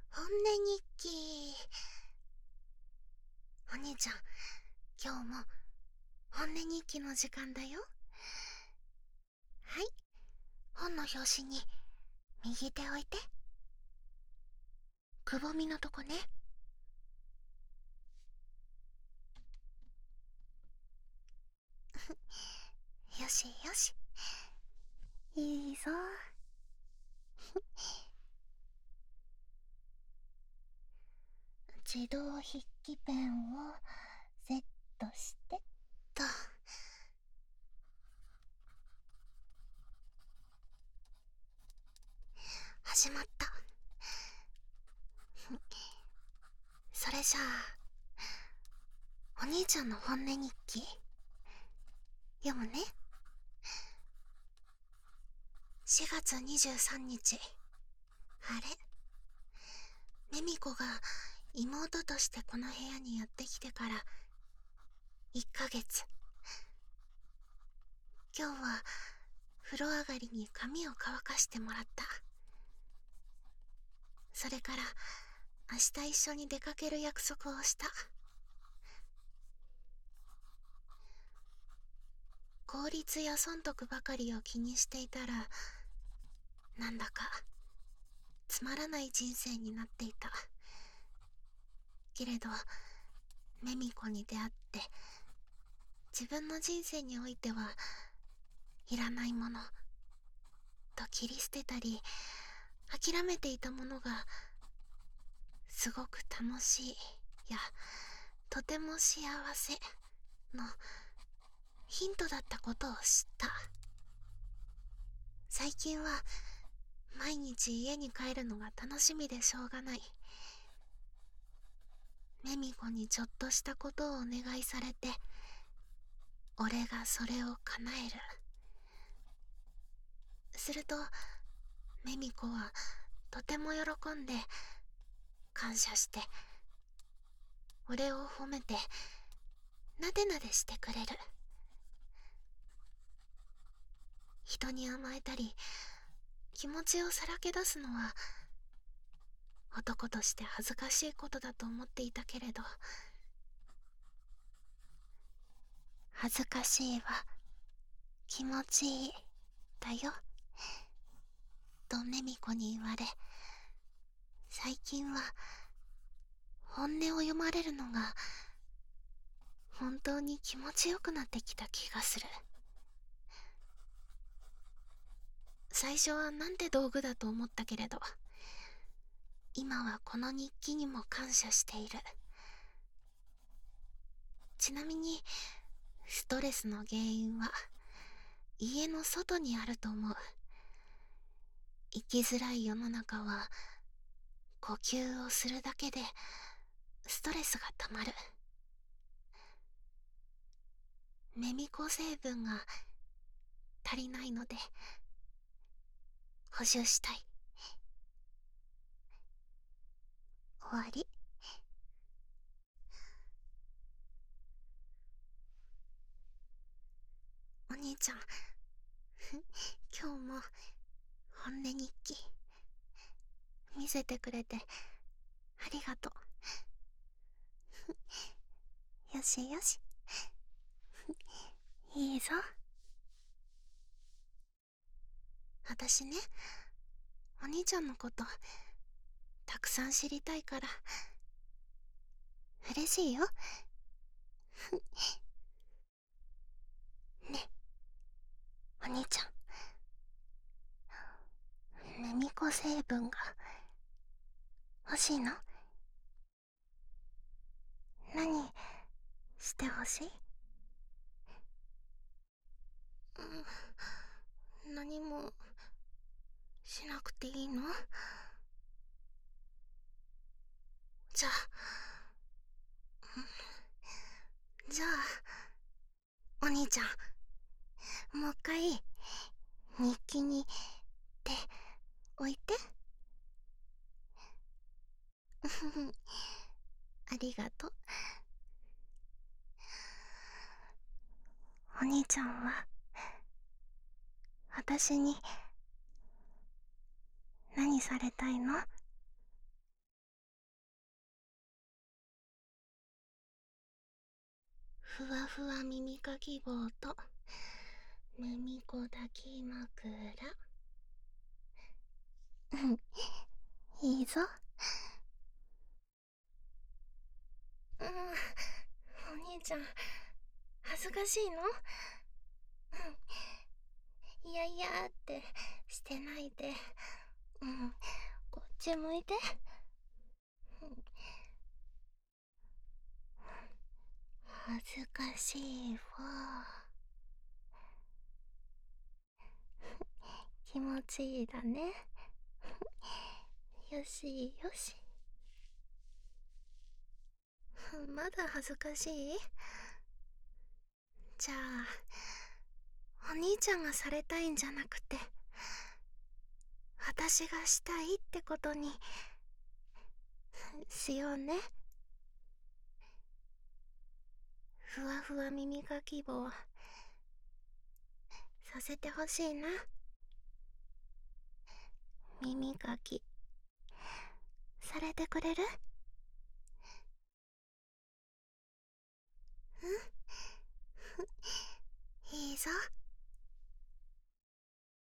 本音日記。お兄ちゃん、今日も本音日記の時間だよ。はい、本の表紙に右手置いて。くぼみのとこね。よしよし、いいぞ。自動筆記ペンをセットしてっと。始まった。それじゃあ、お兄ちゃんの本音日記読むね。4月23日、あれ、メミコが妹としてこの部屋にやってきてから1ヶ月。今日は風呂上がりに髪を乾かしてもらった。それから明日一緒に出かける約束をした。効率や損得ばかりを気にしていたら、なんだかつまらない人生になっていた。けれどメミコに出会って、自分の人生においてはいらないものと切り捨てたり諦めていたものがすごく楽しいやとても幸せのヒントだったことを知った。最近は毎日家に帰るのが楽しみでしょうがない。メミコにちょっとしたことをお願いされて、俺がそれを叶える。するとメミコはとても喜んで感謝して、俺を褒めてなでなでしてくれる。人に甘えたり気持ちをさらけ出すのは男として恥ずかしいことだと思っていたけれど、恥ずかしいは気持ちいいだよとメミコに言われ、最近は本音を読まれるのが本当に気持ちよくなってきた気がする。最初はなんて道具だと思ったけれど、今はこの日記にも感謝している。ちなみにストレスの原因は家の外にあると思う。生きづらい世の中は呼吸をするだけでストレスがたまる。メミコ成分が足りないので補充したい。終わり。お兄ちゃん、今日も本音日記見せてくれてありがとう。よしよし、いいぞ。私ね、お兄ちゃんのことたくさん知りたいから嬉しいよ。ね、お兄ちゃん、メミコ成分が欲しいの？何してほしい？何もしなくていいの？じゃあ、じゃあ、お兄ちゃん、もう一回、日記に手置いて。ありがとう。お兄ちゃんは、私に、何されたいの？ ふわふわ耳かき棒と耳こだき枕。いいぞ。お兄ちゃん、恥ずかしいの？いやいやってしてないで。こっち向いて。恥ずかしいわ。気持ちいいだね。よしよし。まだ恥ずかしい？じゃあ、お兄ちゃんがされたいんじゃなくて、私がしたいってことにしようね。ふわふわ耳かき棒させてほしいな。耳かきされてくれる？いいぞ。